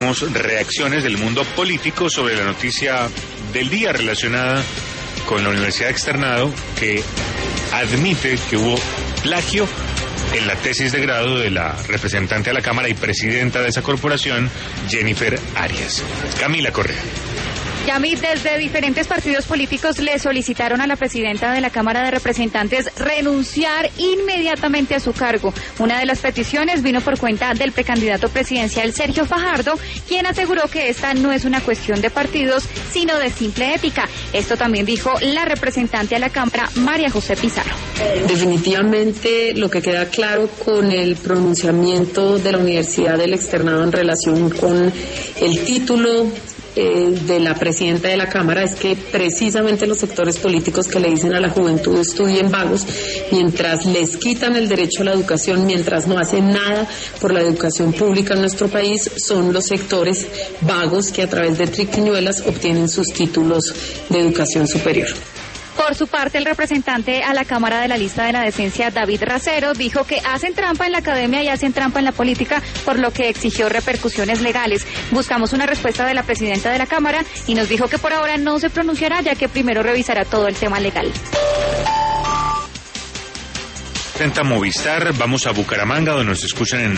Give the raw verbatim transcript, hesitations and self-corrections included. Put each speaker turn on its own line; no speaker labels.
Reacciones del mundo político sobre la noticia del día relacionada con la Universidad Externado, que admite que hubo plagio en la tesis de grado de la representante a la Cámara y presidenta de esa corporación, Jennifer Arias. Camila Correa.
Yami, desde diferentes partidos políticos le solicitaron a la presidenta de la Cámara de Representantes renunciar inmediatamente a su cargo. Una de las peticiones vino por cuenta del precandidato presidencial Sergio Fajardo, quien aseguró que esta no es una cuestión de partidos, sino de simple ética. Esto también dijo la representante a la Cámara, María José Pizarro.
Definitivamente lo que queda claro con el pronunciamiento de la Universidad del Externado en relación con el título Eh, de la presidenta de la Cámara es que precisamente los sectores políticos que le dicen a la juventud estudien vagos, mientras les quitan el derecho a la educación, mientras no hacen nada por la educación pública en nuestro país, son los sectores vagos que a través de triquiñuelas obtienen sus títulos de educación superior.
Por su parte, el representante a la Cámara de la Lista de la Decencia, David Racero, dijo que hacen trampa en la academia y hacen trampa en la política, por lo que exigió repercusiones legales. Buscamos una respuesta de la presidenta de la Cámara y nos dijo que por ahora no se pronunciará, ya que primero revisará todo el tema legal.
Tenta Movistar, vamos a Bucaramanga, donde nos escuchan en